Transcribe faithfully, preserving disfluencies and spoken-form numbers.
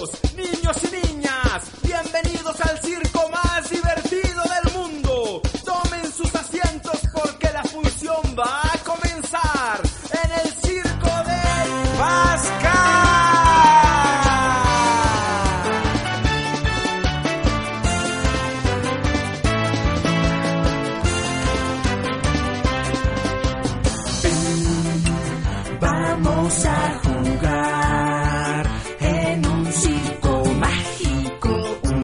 caballeros, niños y niñas, bienvenidos al circo más divertido del mundo. Tomen sus asientos porque la función va a comenzar en el circo del Vasca. Vamos a